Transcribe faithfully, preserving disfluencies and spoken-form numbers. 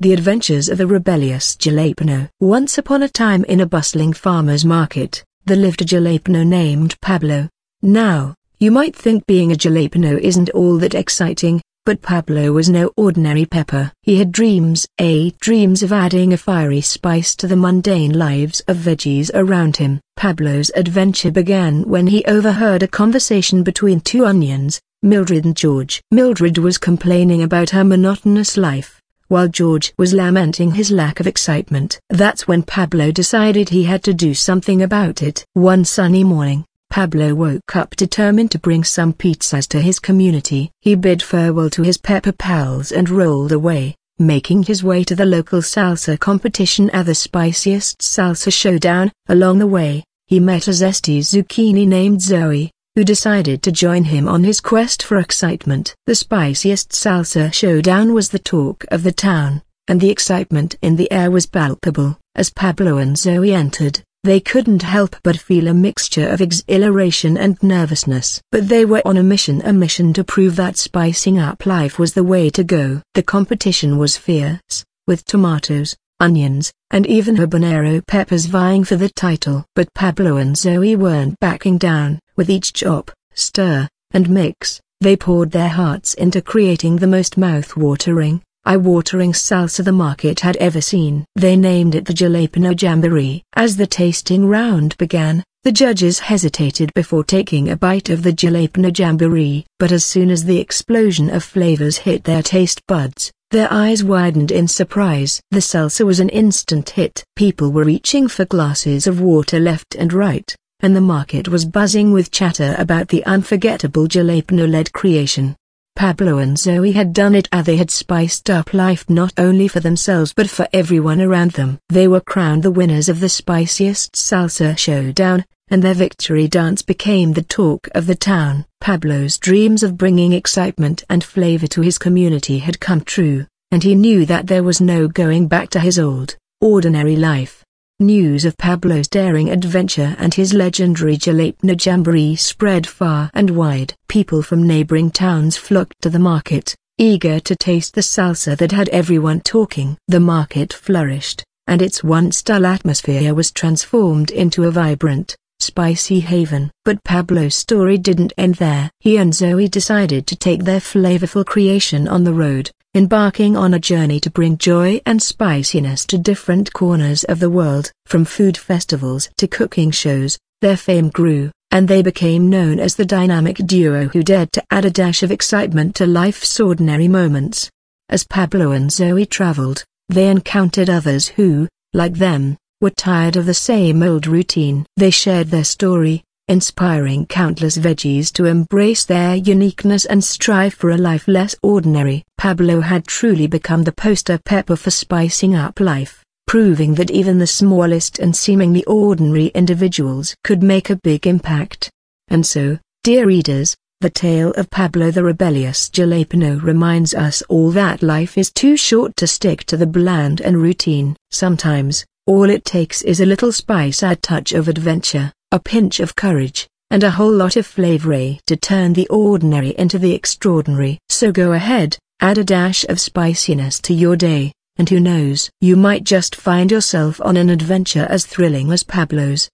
The Adventures of a Rebellious Jalapeno. Once upon a time in a bustling farmer's market, there lived a jalapeno named Pablo. Now, you might think being a jalapeno isn't all that exciting, but Pablo was no ordinary pepper. He had dreams, a dreams of adding a fiery spice to the mundane lives of veggies around him. Pablo's adventure began when he overheard a conversation between two onions, Mildred and George. Mildred was complaining about her monotonous life, while George was lamenting his lack of excitement. That's when Pablo decided he had to do something about it. One sunny morning, Pablo woke up determined to bring some pizzas to his community. He bid farewell to his pepper pals and rolled away, making his way to the local salsa competition at the Spiciest Salsa Showdown. Along the way, he met a zesty zucchini named Zoe, who decided to join him on his quest for excitement. The Spiciest Salsa Showdown was the talk of the town, and the excitement in the air was palpable. As Pablo and Zoe entered, they couldn't help but feel a mixture of exhilaration and nervousness. But they were on a mission a mission to prove that spicing up life was the way to go. The competition was fierce, with tomatoes, onions, and even habanero peppers vying for the title. But Pablo and Zoe weren't backing down. With each chop, stir, and mix, they poured their hearts into creating the most mouth-watering, eye-watering salsa the market had ever seen. They named it the Jalapeno Jamboree. As the tasting round began, the judges hesitated before taking a bite of the Jalapeno Jamboree. But as soon as the explosion of flavors hit their taste buds, their eyes widened in surprise. The salsa was an instant hit. People were reaching for glasses of water left and right, and the market was buzzing with chatter about the unforgettable jalapeno-led creation. Pablo and Zoe had done it, and they had spiced up life not only for themselves but for everyone around them. They were crowned the winners of the Spiciest Salsa Showdown, and their victory dance became the talk of the town. Pablo's dreams of bringing excitement and flavor to his community had come true, and he knew that there was no going back to his old, ordinary life. News of Pablo's daring adventure and his legendary Jalapeno Jamboree spread far and wide. People from neighboring towns flocked to the market, eager to taste the salsa that had everyone talking. The market flourished, and its once dull atmosphere was transformed into a vibrant, spicy haven. But Pablo's story didn't end there. He and Zoe decided to take their flavorful creation on the road, embarking on a journey to bring joy and spiciness to different corners of the world. From food festivals to cooking shows, their fame grew, and they became known as the dynamic duo who dared to add a dash of excitement to life's ordinary moments. As Pablo and Zoe traveled, they encountered others who, like them, were tired of the same old routine. They shared their story, inspiring countless veggies to embrace their uniqueness and strive for a life less ordinary. Pablo had truly become the poster pepper for spicing up life, proving that even the smallest and seemingly ordinary individuals could make a big impact. And so, dear readers, the tale of Pablo the Rebellious Jalapeno reminds us all that life is too short to stick to the bland and routine. Sometimes, all it takes is a little spice, a touch of adventure, a pinch of courage, and a whole lot of flavor to turn the ordinary into the extraordinary. So go ahead, add a dash of spiciness to your day, and who knows, you might just find yourself on an adventure as thrilling as Pablo's.